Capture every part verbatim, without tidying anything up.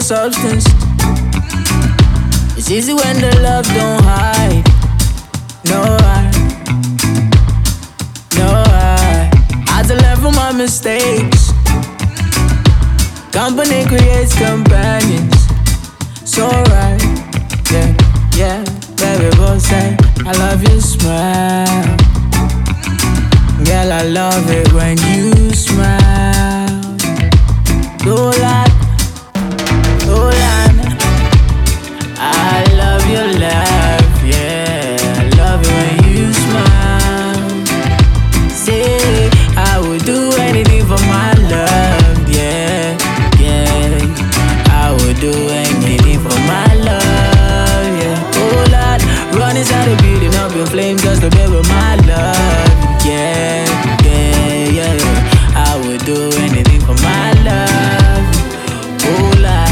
substance. It's easy when the love don't hide. No hide, no hide. I had to learn from my mistakes. Company creates companions. So right, yeah, yeah. Baby, both say I love your smile. Girl, I love it when you smile. Do that, do that. I love your laugh, yeah. I love it when you smile. Say I would do anything for my love, yeah, yeah. I would do anything for my love, yeah. Oh Lord, run inside the building up in flames just to be with my love, yeah, yeah, yeah. I would do anything for my love. Oh Lord.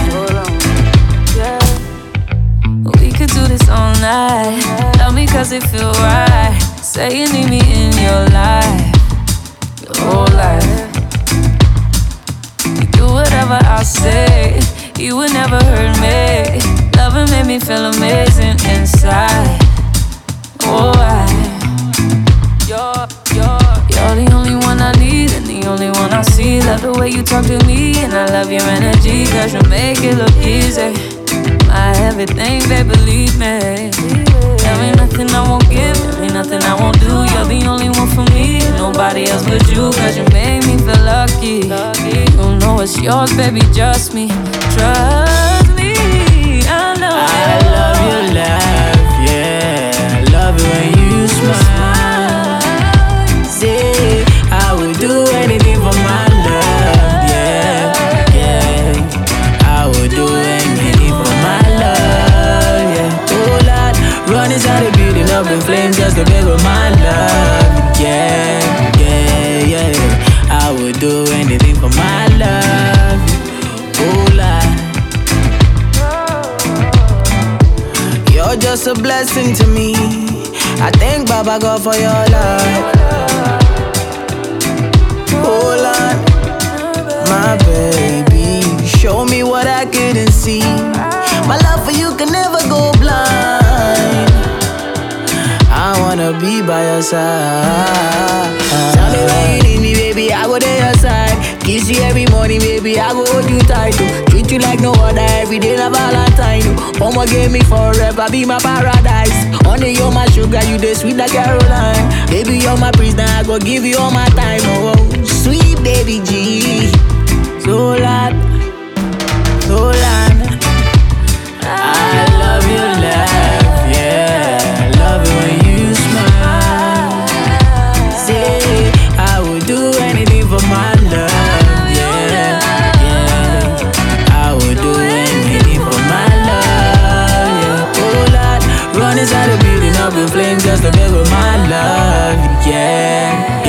We could do this all night. Love me cause it feel right. Say you need me in your life, your whole life. You do whatever I say, you would never hurt me. Loving made me feel amazing inside. Oh, I You're, you're, you're the only one I need and the only one I see. Love the way you talk to me and I love your energy, cause you make it look easy. My everything, babe, believe me. There ain't nothing I won't give, there ain't nothing I won't do. You're the only one for me, nobody else but you, cause you made me feel lucky. You know it's yours, baby, just me. Trust me, I know I love your laugh, yeah. I love it when you smile. Say I would do anything for my love, yeah, yeah. I would do anything for my love, yeah. Oh Lord, run inside the building up in flames just to be with my love, yeah, yeah, yeah. I would do anything for my love, oh Lord. You're just a blessing to me. I thank Baba God for your love. Oh Lord, my baby, show me what I couldn't see. My love for you can never go blind. I wanna be by your side. Tell me when you need me, baby, I go to your side. Kiss you every morning, baby, I go hold you tight. Oh. Treat you like no other, every day na Valentine. Oh. Mama gave me forever, be my paradise. Honey, you're my sugar, you the sweet like Caroline. Baby, you're my prisoner, I go give you all my time. Oh, oh. Sweet baby G, so loud, so loud. I love your laugh, yeah. I love it when you smile. Say I would do anything for my love, yeah, yeah. I would do anything for my love, yeah. Oh Lord, run inside the building up in flames just to be with my love, yeah.